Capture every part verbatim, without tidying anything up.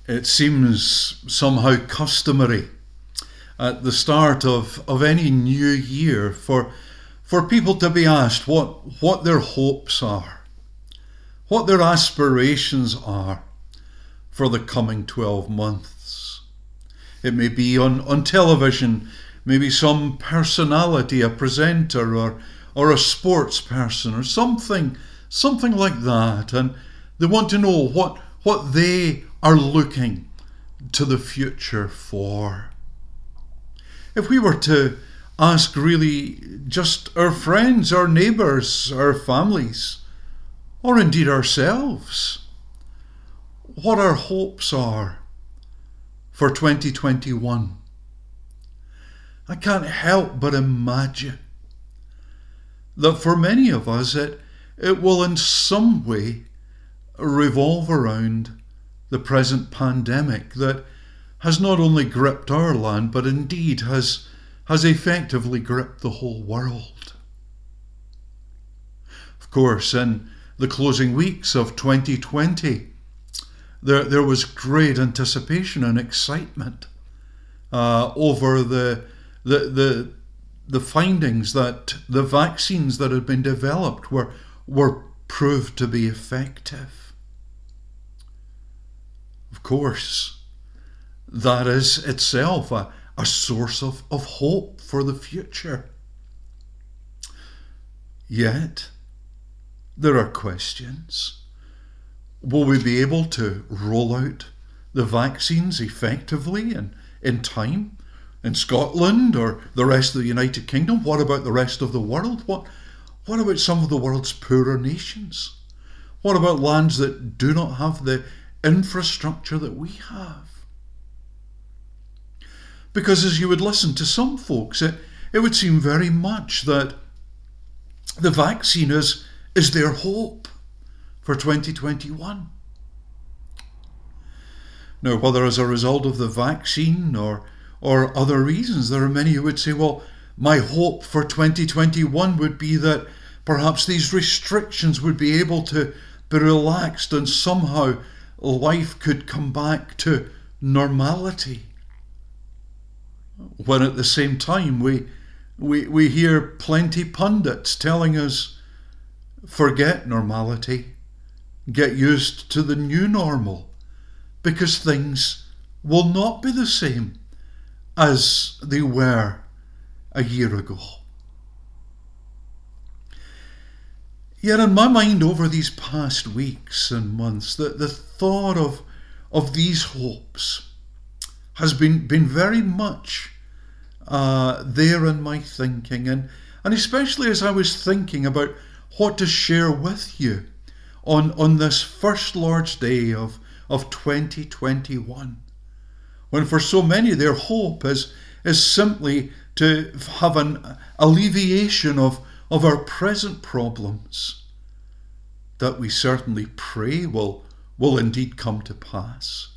It seems somehow customary at the start of, of any new year for, for people to be asked what, what their hopes are, what their aspirations are for the coming twelve months. It may be on, on television, maybe some personality, a presenter or, or a sports person or something, something like that. And they want to know what, what they are looking to the future for. If we were to ask really just our friends, our neighbours, our families, or indeed ourselves, what our hopes are for twenty twenty-one, I can't help but imagine that for many of us it, it will in some way revolve around the present pandemic that has not only gripped our land, but indeed has, has effectively gripped the whole world. Of course, in the closing weeks of twenty twenty, there, there was great anticipation and excitement uh, over the, the, the, the findings that the vaccines that had been developed were, were proved to be effective. Of course, that is itself a, a source of, of hope for the future. Yet, there are questions. Will we be able to roll out the vaccines effectively and in time in Scotland or the rest of the United Kingdom? What about the rest of the world? What, what about some of the world's poorer nations? What about lands that do not have the infrastructure that we have? Because as you would listen to some folks, it, it would seem very much that the vaccine is, is their hope for twenty twenty-one. Now, whether as a result of the vaccine or, or other reasons, there are many who would say, well, my hope for twenty twenty-one would be that perhaps these restrictions would be able to be relaxed and somehow life could come back to normality. When at the same time we, we, we hear plenty pundits telling us, forget normality, get used to the new normal, because things will not be the same as they were a year ago. Yet in my mind over these past weeks and months, the, the thought of, of these hopes has been, been very much uh, there in my thinking, and, and especially as I was thinking about what to share with you on, on this first Lord's Day of, of twenty twenty-one, when for so many their hope is, is simply to have an alleviation of of our present problems that we certainly pray will, will indeed come to pass.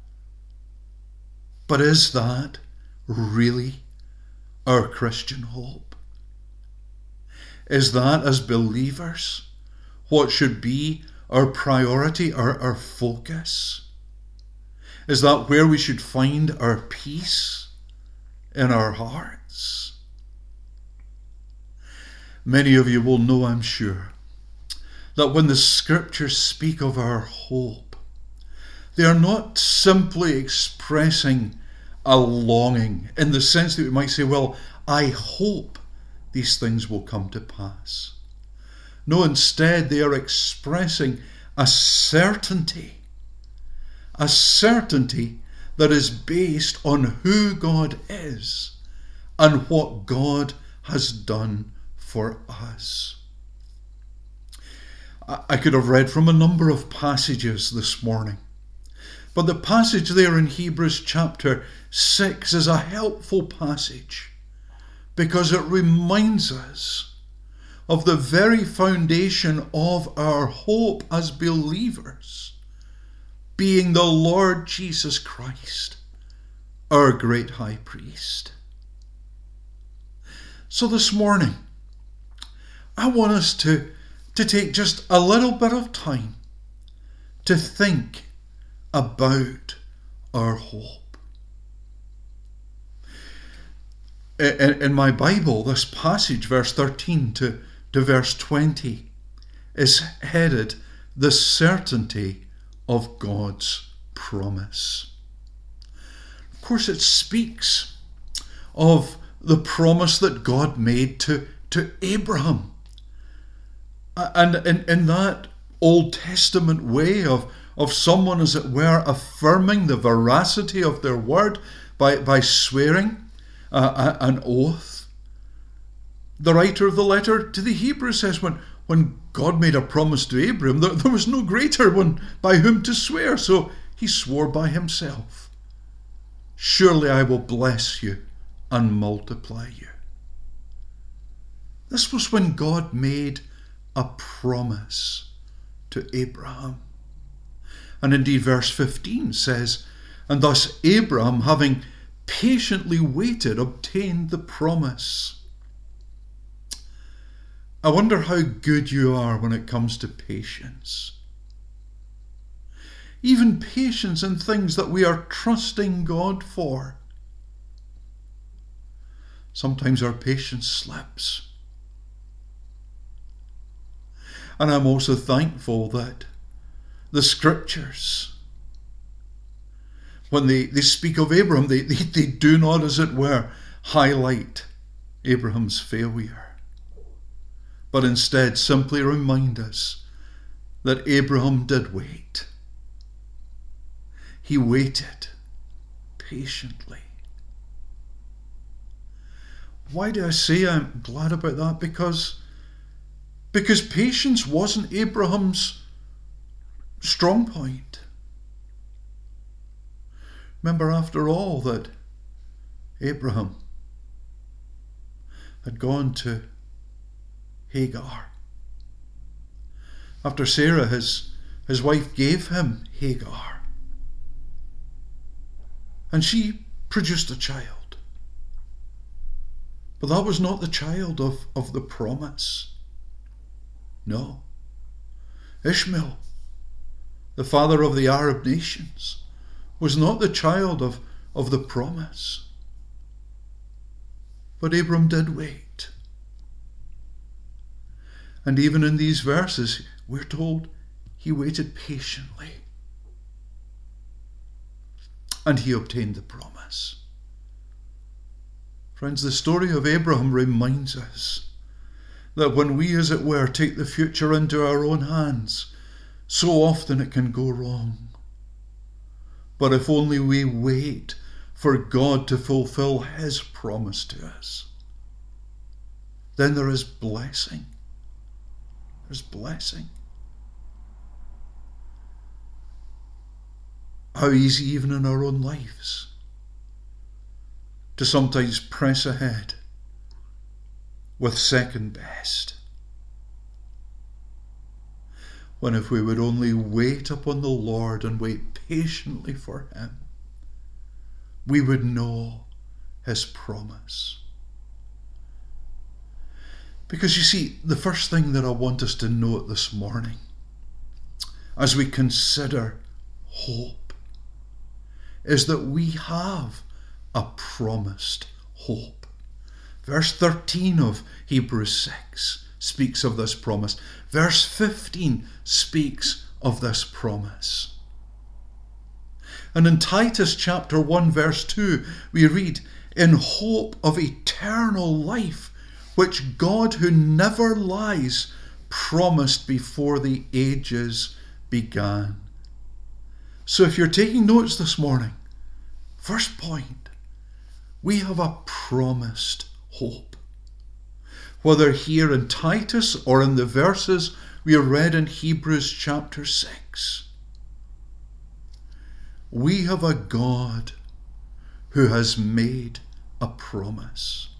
But is that really our Christian hope? Is that, as believers, what should be our priority, our, our focus? Is that where we should find our peace in our hearts? Many of you will know, I'm sure, that when the scriptures speak of our hope, they are not simply expressing a longing in the sense that we might say, well, I hope these things will come to pass. No, instead they are expressing a certainty, a certainty that is based on who God is and what God has done for us. I could have read from a number of passages this morning, but the passage there in Hebrews chapter six is a helpful passage because it reminds us of the very foundation of our hope as believers, being the Lord Jesus Christ, our great high priest. So this morning, I want us to, to take just a little bit of time to think about our hope. In, in my Bible, this passage, verse thirteen to, to verse twenty, is headed "The Certainty of God's Promise." Of course, it speaks of the promise that God made to, to Abraham. And in, in that Old Testament way of, of someone, as it were, affirming the veracity of their word by, by swearing uh, an oath. The writer of the letter to the Hebrews says when, when God made a promise to Abraham, there, there was no greater one by whom to swear, so he swore by himself. "Surely I will bless you and multiply you." This was when God made a promise to Abraham. And indeed, verse fifteen says, "And thus Abraham, having patiently waited, obtained the promise." I wonder how good you are when it comes to patience. Even patience in things that we are trusting God for. Sometimes our patience slips. And I'm also thankful that the scriptures, when they, they speak of Abraham, they, they, they do not, as it were, highlight Abraham's failure, but instead simply remind us that Abraham did wait. He waited patiently. Why do I say I'm glad about that? Because, because patience wasn't Abraham's strong point. Remember, after all, that Abraham had gone to Hagar. After Sarah, his, his wife, gave him Hagar. And she produced a child. But that was not the child of, of the promise. No. Ishmael, the father of the Arab nations, was not the child of, of the promise. But Abram did wait. And even in these verses, we're told he waited patiently. And he obtained the promise. Friends, the story of Abraham reminds us that when we, as it were, take the future into our own hands, so often it can go wrong. But if only we wait for God to fulfill his promise to us, then there is blessing. There's blessing. How easy, even in our own lives, to sometimes press ahead with second best. When if we would only wait upon the Lord and wait patiently for him, we would know his promise. Because you see, the first thing that I want us to note this morning, as we consider hope, is that we have a promised hope. Verse thirteen of Hebrews six speaks of this promise. Verse fifteen speaks of this promise. And in Titus chapter one verse two we read, "In hope of eternal life, which God who never lies promised before the ages began." So if you're taking notes this morning, first point, we have a promised hope. Whether here in Titus or in the verses we read in Hebrews chapter six, we have a God who has made a promise.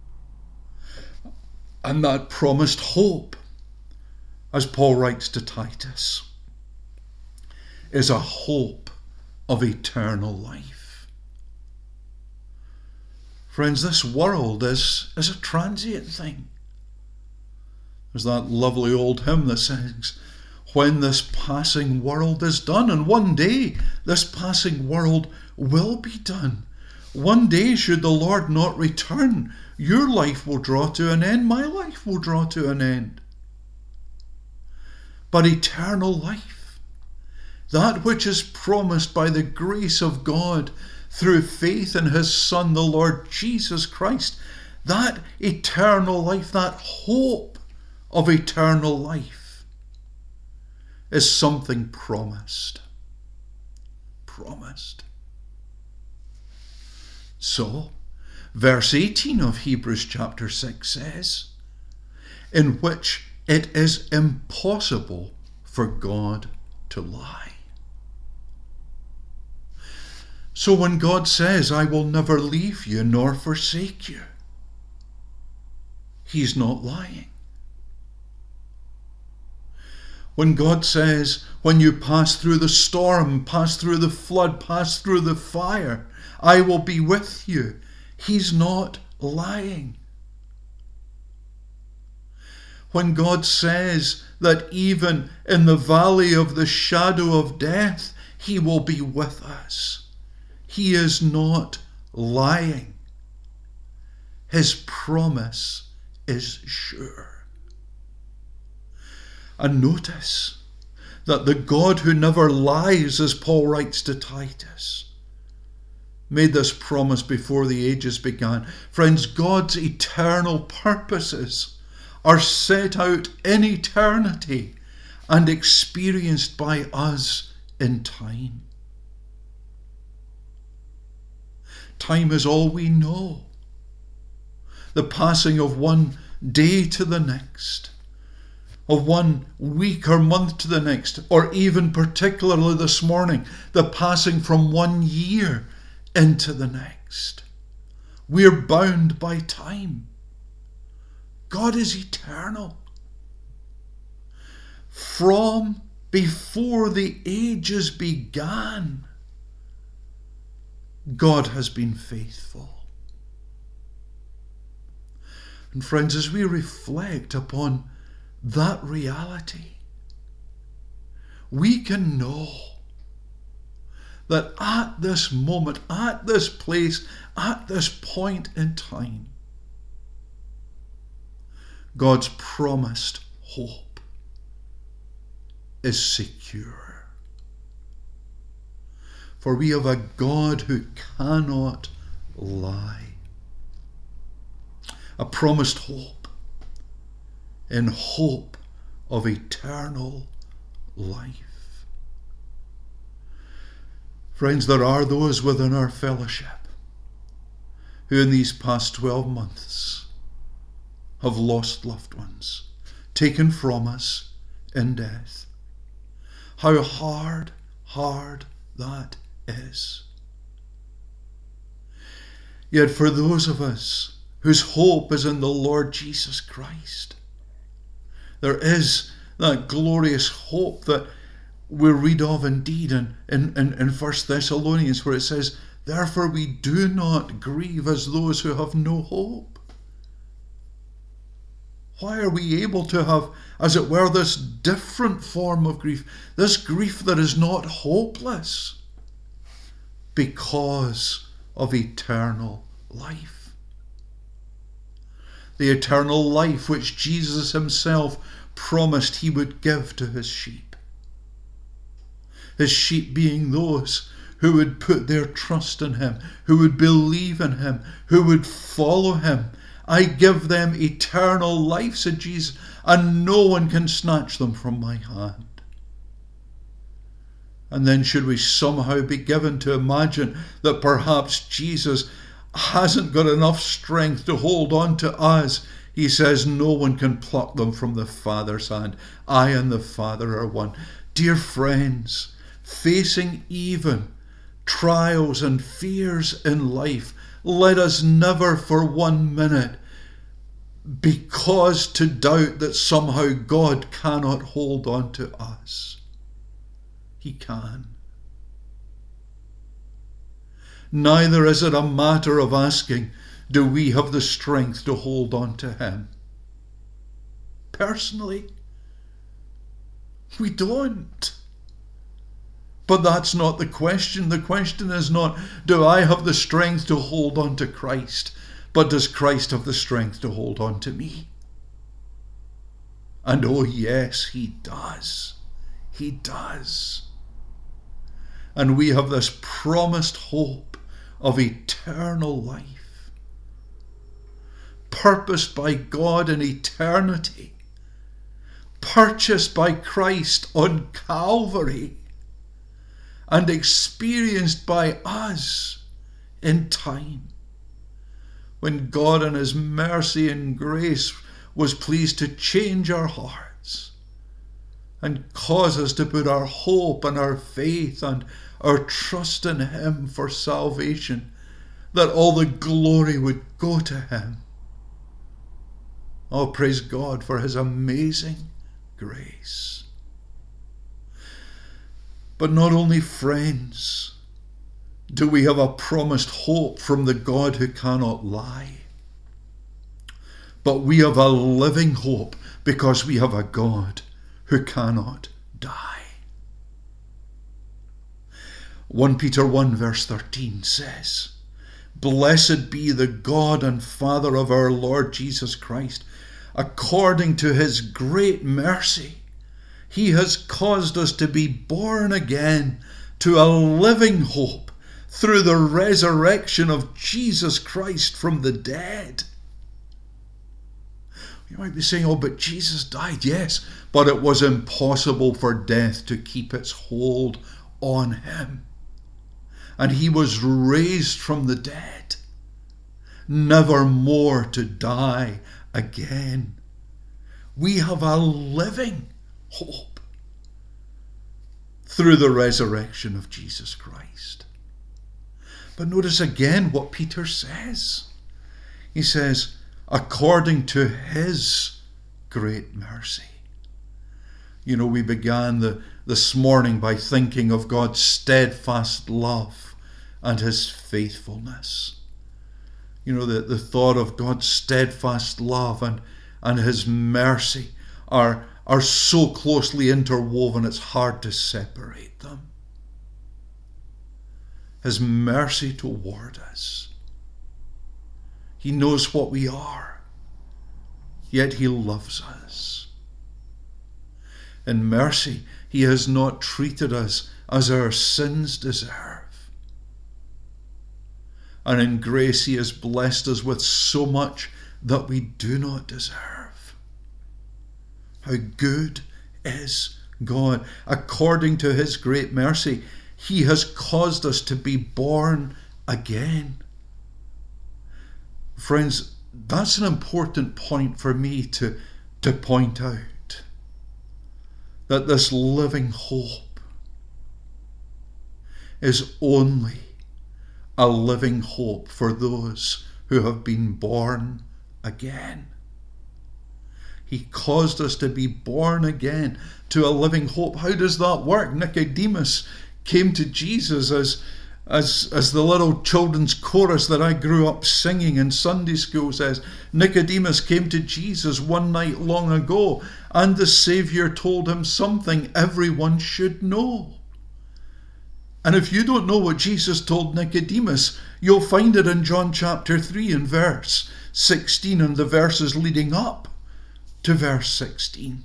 And that promised hope, as Paul writes to Titus, is a hope of eternal life. Friends, this world is, is a transient thing. There's that lovely old hymn that sings, when this passing world is done. And one day this passing world will be done. One day, should the Lord not return, your life will draw to an end, my life will draw to an end. But eternal life, that which is promised by the grace of God through faith in his Son, the Lord Jesus Christ, that eternal life, that hope of eternal life, is something promised. Promised. So, verse eighteen of Hebrews chapter six says, in which it is impossible for God to lie. So when God says, I will never leave you nor forsake you, he's not lying. When God says, when you pass through the storm, pass through the flood, pass through the fire, I will be with you, he's not lying. When God says that even in the valley of the shadow of death, he will be with us, he is not lying. His promise is sure. And notice that the God who never lies, as Paul writes to Titus, made this promise before the ages began. Friends, God's eternal purposes are set out in eternity and experienced by us in time. Time is all we know. The passing of one day to the next, of one week or month to the next, or even particularly this morning, the passing from one year into the next. We're bound by time. God is eternal. From before the ages began, God has been faithful. And friends, as we reflect upon that reality, we can know that at this moment, at this place, at this point in time, God's promised hope is secure. For we have a God who cannot lie. A promised hope, in hope of eternal life. Friends, there are those within our fellowship who in these past twelve months have lost loved ones, taken from us in death. How hard, hard that is. Yet for those of us whose hope is in the Lord Jesus Christ, there is that glorious hope that we read of indeed in, in, in, in First Thessalonians, where it says, therefore we do not grieve as those who have no hope. Why are we able to have, as it were, this different form of grief, this grief that is not hopeless? Because of eternal life. The eternal life which Jesus himself promised he would give to his sheep. His sheep being those who would put their trust in him, who would believe in him, who would follow him. I give them eternal life, said Jesus, and no one can snatch them from my hand. And then should we somehow be given to imagine that perhaps Jesus hasn't got enough strength to hold on to us, he says no one can pluck them from the Father's hand. I and the Father are one. Dear friends, facing even trials and fears in life, let us never for one minute be caused to doubt that somehow God cannot hold on to us. He can. Neither is it a matter of asking, do we have the strength to hold on to him? Personally, We don't. But that's not the question. The question is not, do I have the strength to hold on to Christ? But does Christ have the strength to hold on to me? And oh yes, he does. He does. And we have this promised hope of eternal life, purposed by God in eternity, purchased by Christ on Calvary, and experienced by us in time, when God in his mercy and grace was pleased to change our hearts and cause us to put our hope and our faith and our trust in him for salvation, that all the glory would go to him. Oh, praise God for his amazing grace. But not only, friends, do we have a promised hope from the God who cannot lie, but we have a living hope because we have a God who cannot die. First Peter one verse thirteen says, "Blessed be the God and Father of our Lord Jesus Christ. According to his great mercy, he has caused us to be born again to a living hope through the resurrection of Jesus Christ from the dead." You might be saying, oh, but Jesus died. Yes, but it was impossible for death to keep its hold on him. And he was raised from the dead, never more to die again. We have a living hope through the resurrection of Jesus Christ. But notice again what Peter says. He says, according to his great mercy. You know, we began the, this morning by thinking of God's steadfast love and his faithfulness. You know, the, the thought of God's steadfast love and, and his mercy are, are so closely interwoven it's hard to separate them. His mercy toward us. He knows what we are, yet he loves us. In mercy, he has not treated us as our sins deserve. And in grace, he has blessed us with so much that we do not deserve. How good is God? According to his great mercy, he has caused us to be born again. Friends, that's an important point for me to, to point out. That this living hope is only a living hope for those who have been born again. He caused us to be born again to a living hope. How does that work? Nicodemus came to Jesus as As, as the little children's chorus that I grew up singing in Sunday school says, Nicodemus came to Jesus one night long ago, and the Saviour told him something everyone should know. And if you don't know what Jesus told Nicodemus, you'll find it in John chapter three and verse sixteen and the verses leading up to verse sixteen.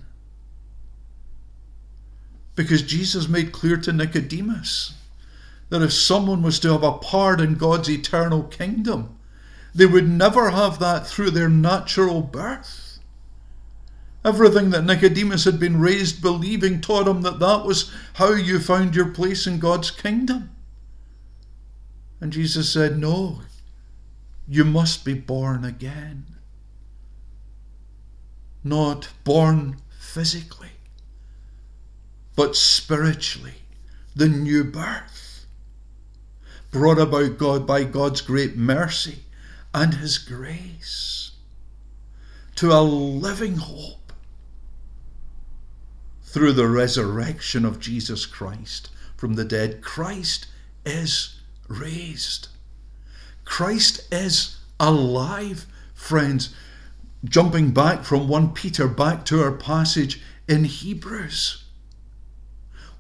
Because Jesus made clear to Nicodemus that if someone was to have a part in God's eternal kingdom, they would never have that through their natural birth. Everything that Nicodemus had been raised believing taught him that that was how you found your place in God's kingdom. And Jesus said, no, you must be born again. Not born physically, but spiritually, the new birth. Brought about God by God's great mercy and his grace to a living hope through the resurrection of Jesus Christ from the dead. Christ is raised. Christ is alive, friends. Jumping back from First Peter back to our passage in Hebrews.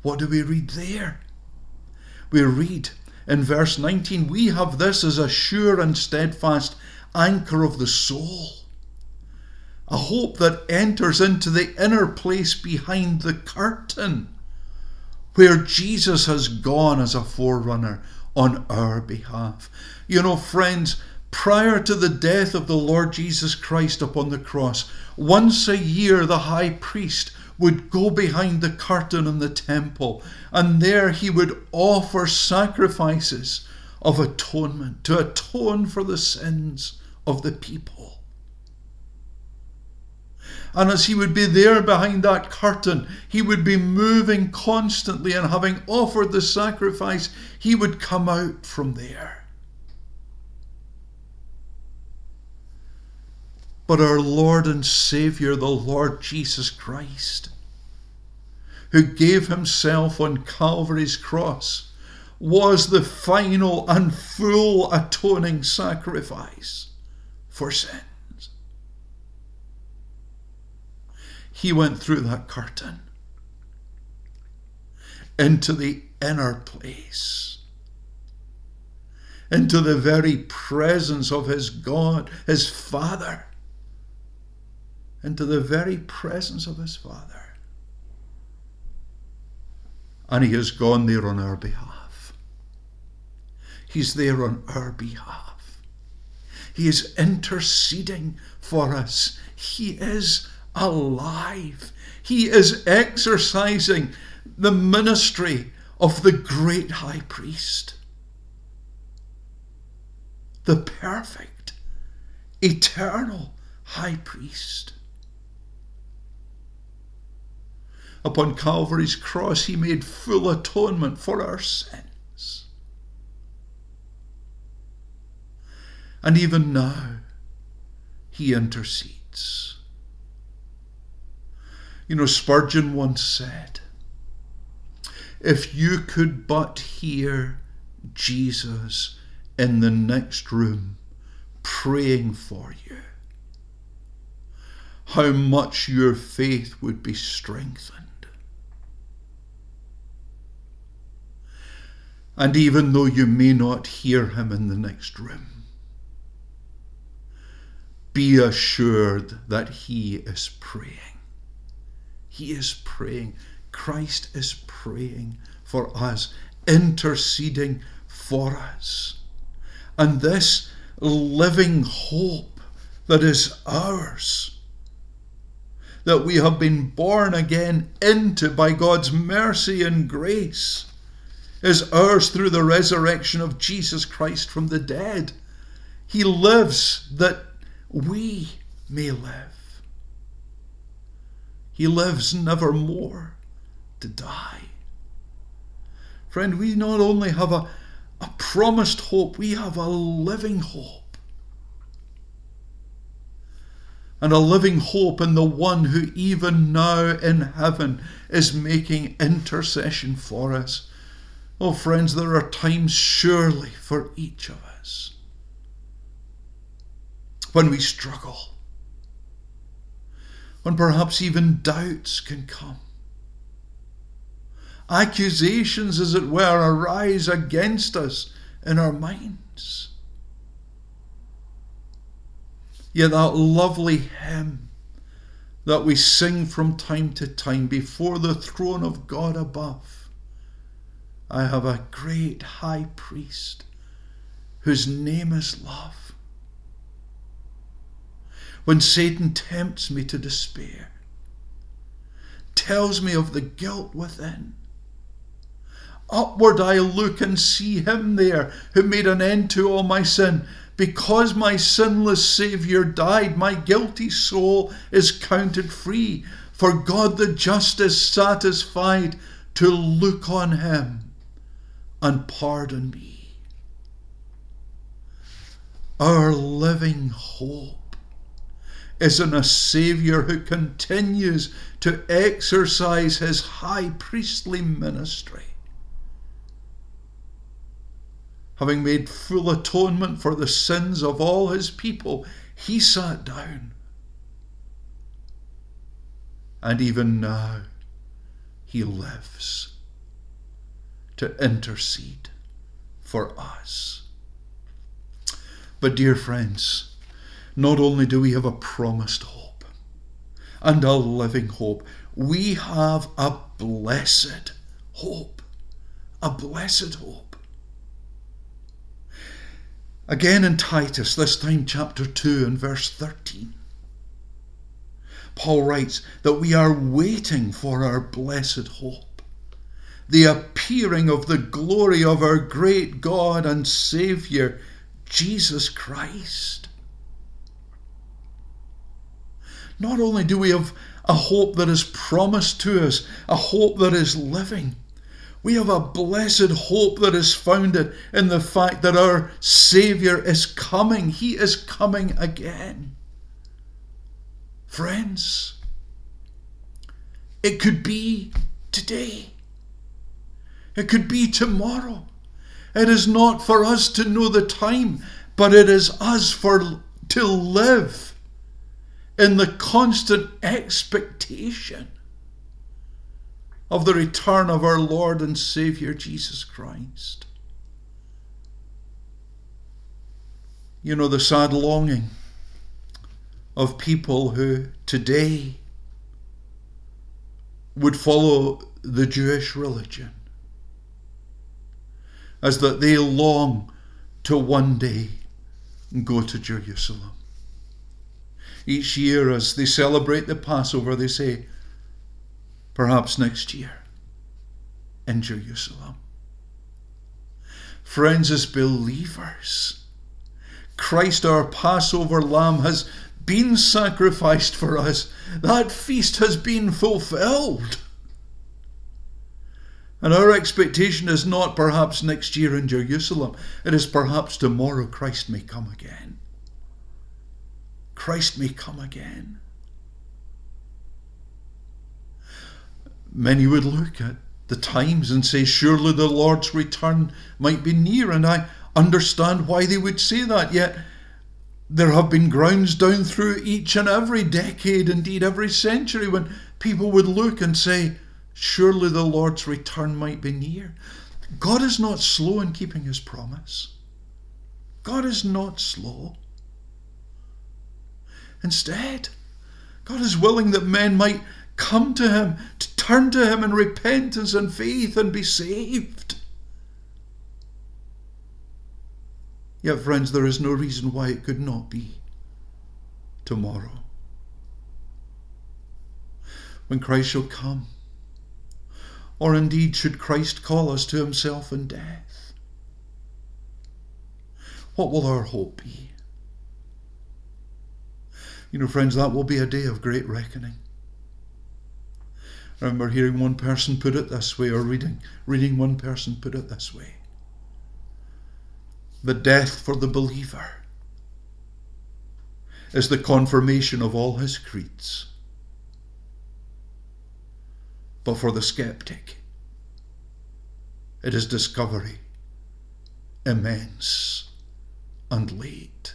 What do we read there? We read in verse nineteen, we have this as a sure and steadfast anchor of the soul, a hope that enters into the inner place behind the curtain, where Jesus has gone as a forerunner on our behalf. You know, friends, prior to the death of the Lord Jesus Christ upon the cross, once a year the high priest would go behind the curtain in the temple, and there he would offer sacrifices of atonement to atone for the sins of the people. And as he would be there behind that curtain, he would be moving constantly, and having offered the sacrifice, he would come out from there. But our Lord and Saviour, the Lord Jesus Christ, who gave himself on Calvary's cross, was the final and full atoning sacrifice for sins. He went through that curtain into the inner place, into the very presence of his God, his Father, into the very presence of his Father. And he has gone there on our behalf. He's there on our behalf. He is interceding for us. He is alive. He is exercising the ministry of the great high priest, the perfect, eternal high priest. Upon Calvary's cross, he made full atonement for our sins. And even now, he intercedes. You know, Spurgeon once said, if you could but hear Jesus in the next room praying for you, how much your faith would be strengthened. And even though you may not hear him in the next room, be assured that he is praying. He is praying. Christ is praying for us, interceding for us. And this living hope that is ours, that we have been born again into by God's mercy and grace, is ours through the resurrection of Jesus Christ from the dead. He lives that we may live. He lives never more to die. Friend, we not only have a, a promised hope, we have a living hope. And a living hope in the one who even now in heaven is making intercession for us. Oh, friends, there are times surely for each of us when we struggle, when perhaps even doubts can come. Accusations, as it were, arise against us in our minds. Yet that lovely hymn that we sing from time to time before the throne of God above, I have a great high priest whose name is love. When Satan tempts me to despair, tells me of the guilt within, upward I look and see him there who made an end to all my sin. Because my sinless Saviour died, my guilty soul is counted free. For God the just is satisfied to look on him and pardon me. Our living hope is in a Saviour who continues to exercise his high priestly ministry. Having made full atonement for the sins of all his people, he sat down. And even now he lives to intercede for us. But dear friends, not only do we have a promised hope and a living hope, we have a blessed hope. A blessed hope. Again in Titus, this time chapter two and verse thirteen, Paul writes that we are waiting for our blessed hope, the appearing of the glory of our great God and Saviour, Jesus Christ. Not only do we have a hope that is promised to us, a hope that is living, we have a blessed hope that is founded in the fact that our Saviour is coming. He is coming again. Friends, it could be today. It could be tomorrow. It is not for us to know the time, but it is us for to live in the constant expectation of the return of our Lord and Saviour Jesus Christ. You know, the sad longing of people who today would follow the Jewish religion, as that they long to one day go to Jerusalem. Each year as they celebrate the Passover, they say, perhaps next year in Jerusalem. Friends, as believers, Christ our Passover Lamb has been sacrificed for us. That feast has been fulfilled. And our expectation is not perhaps next year in Jerusalem. It is perhaps tomorrow Christ may come again. Christ may come again. Many would look at the times and say, surely the Lord's return might be near, and I understand why they would say that. Yet there have been grounds down through each and every decade, indeed every century, when people would look and say, surely the Lord's return might be near. God is not slow in keeping his promise. God is not slow. Instead, God is willing that men might come to him, to turn to him in repentance and faith and be saved. Yet, friends, there is no reason why it could not be tomorrow, when Christ shall come. Or indeed, should Christ call us to himself in death, what will our hope be? You know, friends, that will be a day of great reckoning. I remember hearing one person put it this way, or reading, reading one person put it this way. The death for the believer is the confirmation of all his creeds. But for the skeptic, it is discovery, immense and late.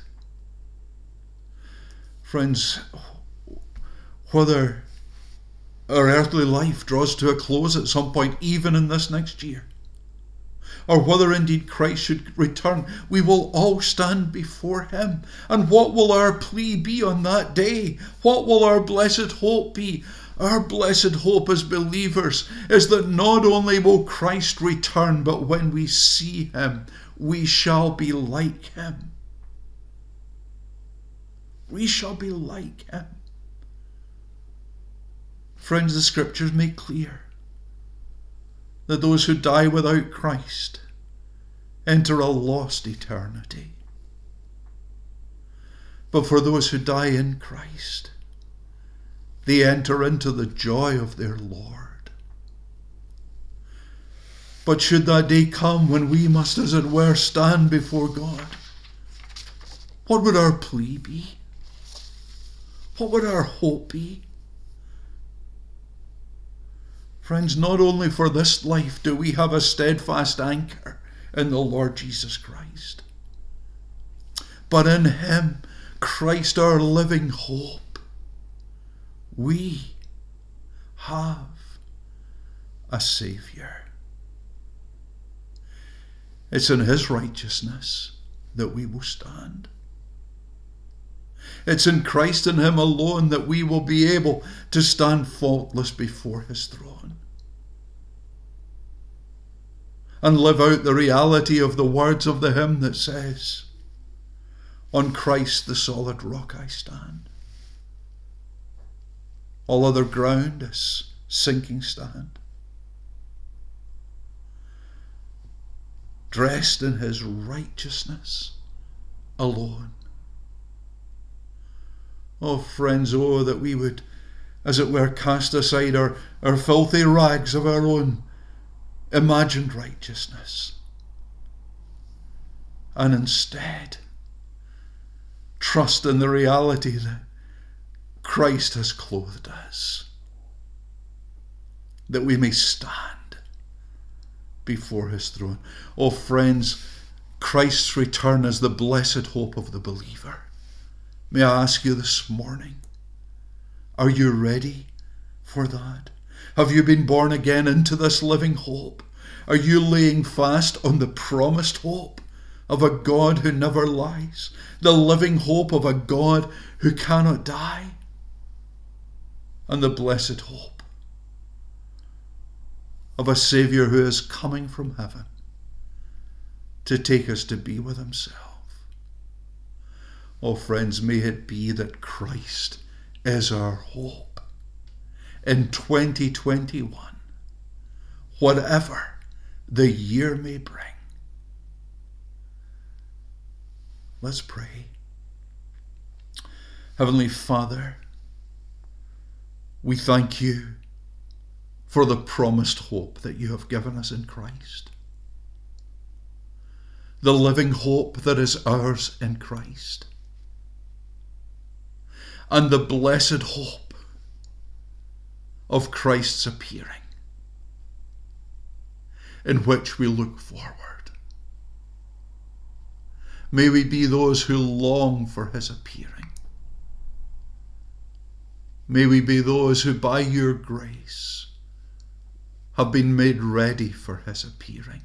Friends, whether our earthly life draws to a close at some point, even in this next year, or whether indeed Christ should return, we will all stand before him. And what will our plea be on that day? What will our blessed hope be? Our blessed hope as believers is that not only will Christ return, but when we see him, we shall be like him. We shall be like him. Friends, the scriptures make clear that those who die without Christ enter a lost eternity. But for those who die in Christ, they enter into the joy of their Lord. But should that day come when we must, as it were, stand before God, what would our plea be? What would our hope be? Friends, not only for this life do we have a steadfast anchor in the Lord Jesus Christ, but in him, Christ our living hope, we have a Saviour. It's in his righteousness that we will stand. It's in Christ and him alone that we will be able to stand faultless before his throne and live out the reality of the words of the hymn that says, "On Christ the solid rock I stand. All other ground is sinking sand." Dressed in his righteousness alone. Oh, friends, oh, that we would, as it were, cast aside our, our filthy rags of our own imagined righteousness, and instead trust in the reality that Christ has clothed us, that we may stand before his throne. Oh, friends, Christ's return is the blessed hope of the believer. May I ask you this morning, are you ready for that? Have you been born again into this living hope? Are you laying fast on the promised hope of a God who never lies, the living hope of a God who cannot die, and the blessed hope of a Saviour who is coming from heaven to take us to be with himself? Oh, friends, may it be that Christ is our hope in twenty twenty-one, whatever the year may bring. Let's pray. Heavenly Father, we thank you for the promised hope that you have given us in Christ, the living hope that is ours in Christ, and the blessed hope of Christ's appearing, in which we look forward. May we be those who long for his appearing. May we be those who, by your grace, have been made ready for his appearing.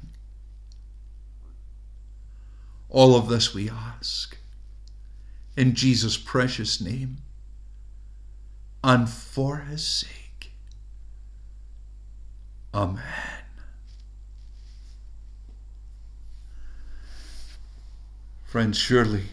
All of this we ask in Jesus' precious name and for his sake. Amen. Friends, surely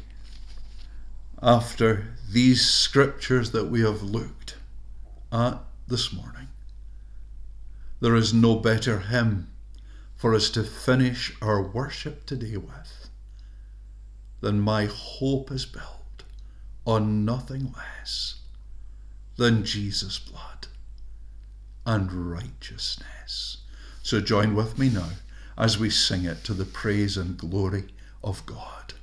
after these scriptures that we have looked at this morning, there is no better hymn for us to finish our worship today with than "My hope is built on nothing less than Jesus' blood and righteousness." So join with me now as we sing it to the praise and glory of God.